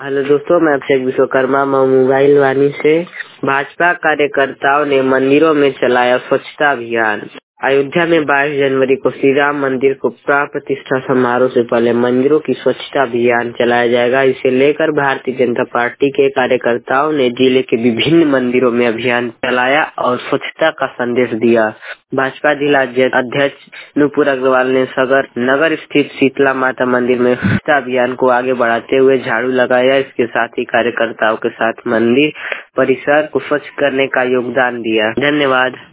Hello दोस्तों, मैं अभिषेक Vishwakarma mobile वानी से। भाजपा कार्यकर्ताओं ने मंदिरों में चलाया स्वच्छता अभियान। अयोध्या में 22 जनवरी को श्री राम मंदिर को प्राण प्रतिष्ठा समारोह से पहले मंदिरों की स्वच्छता अभियान चलाया जाएगा। इसे लेकर भारतीय जनता पार्टी के कार्यकर्ताओं ने जिले के विभिन्न मंदिरों में अभियान चलाया और स्वच्छता का संदेश दिया। भाजपा जिला अध्यक्ष नुपुर अग्रवाल ने सगर नगर स्थित शीतला माता मंदिर में स्वच्छता अभियान को आगे बढ़ाते हुए झाड़ू लगाया। इसके साथ ही कार्यकर्ताओं के साथ मंदिर परिसर को स्वच्छ करने का योगदान दिया। धन्यवाद।